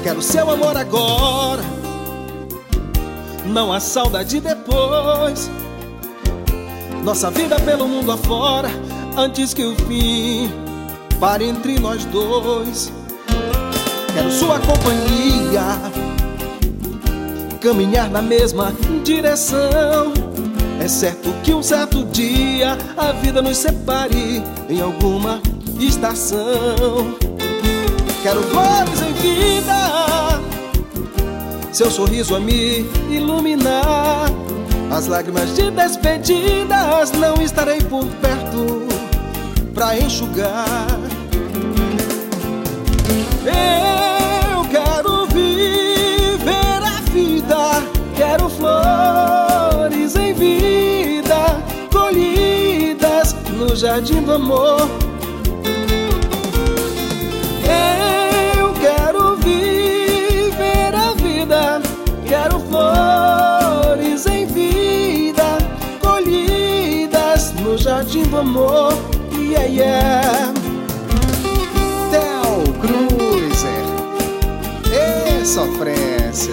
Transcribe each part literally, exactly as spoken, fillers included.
Quero seu amor agora, não há saudade depois. Nossa vida pelo mundo afora, antes que o fim pare entre nós dois. Quero sua companhia, caminhar na mesma direção. É certo que um certo dia a vida nos separe em alguma estação. Quero flores em vida, seu sorriso a me iluminar. As lágrimas de despedidas não estarei por perto pra enxugar. Eu quero viver a vida, quero flores em vida, colhidas no jardim do amor. Eu quero viver a vida, quero flores em vida, colhidas no jardim do amor. Yeah, yeah. Theo Cruiser, e sofrência.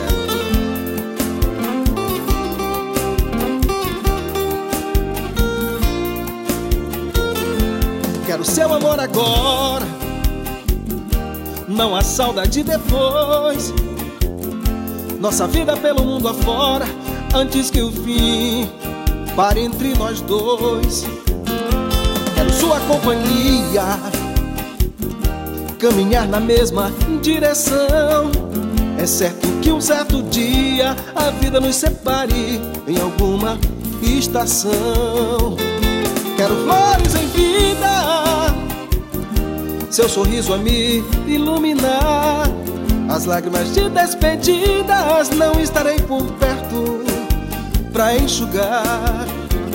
Quero seu amor agora, não há saudade depois. Nossa vida pelo mundo afora, antes que o fim pare entre nós dois. Quero sua companhia, caminhar na mesma direção. É certo que um certo dia a vida nos separe em alguma estação. Quero flores em vida, seu sorriso a me iluminar. As lágrimas de despedidas não estarei por perto pra enxugar.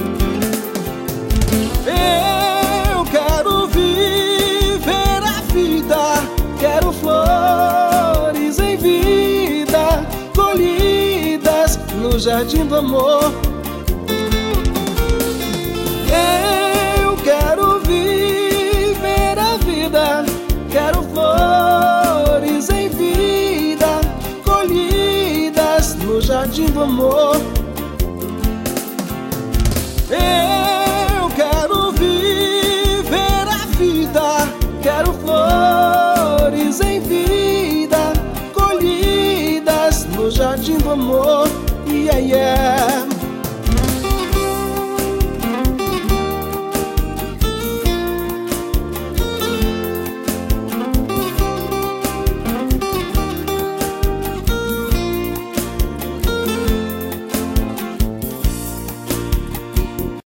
Eu quero viver a vida, quero flores em vida, colhidas no jardim do amor. Eu quero viver a vida, quero flores em vida, colhidas no jardim do amor. Eu quero viver a vida, quero flores em vida, colhidas no jardim do amor. Yeah, yeah.